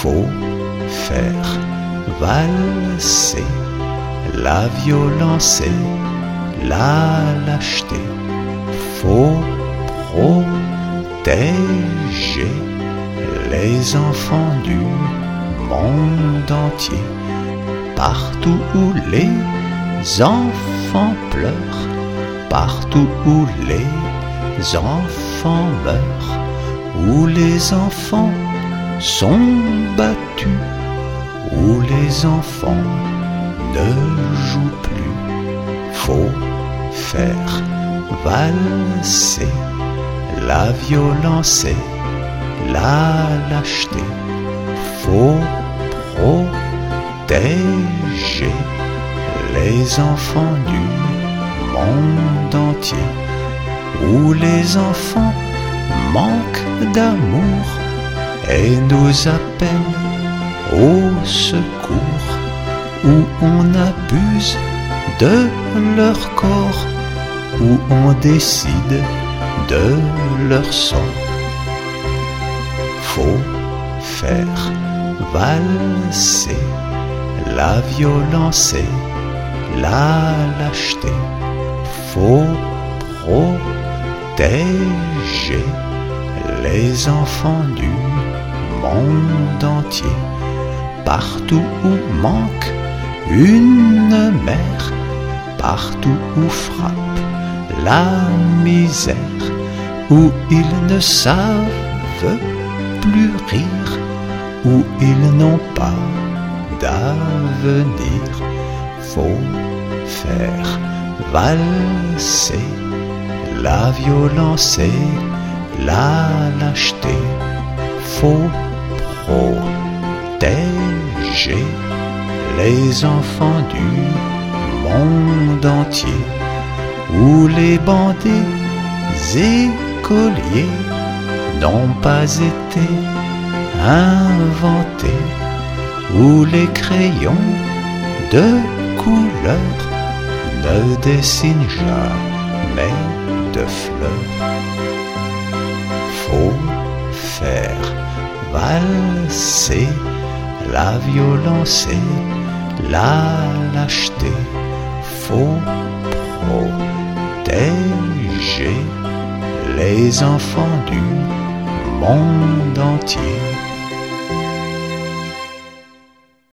Faut faire valser la violence et la lâcheté. Faut protéger les enfants du monde entier. Partout où les enfants pleurent, partout où les enfants meurent, où les enfants sont battus, où les enfants ne jouent plus. Faut faire valser la violence et la lâcheté. Faut protéger les enfants du monde entier, où les enfants manquent d'amour et nous appellent au secours, où on abuse de leur corps, où on décide de leur sang. Faut faire valser la violence et la lâcheté. Faut protéger les enfants du monde entier. Partout où manque une mère, partout où frappe la misère, où ils ne savent plus rire, où ils n'ont pas d'avenir. Faut faire valser la violence et la lâcheté. Faut protéger les enfants du monde entier, où les bandits écoliers n'ont pas été inventés, où les crayons de couleur ne dessinent jamais de fleurs. Faut faire valser la violence et la lâcheté. Faut protéger les enfants du monde entier.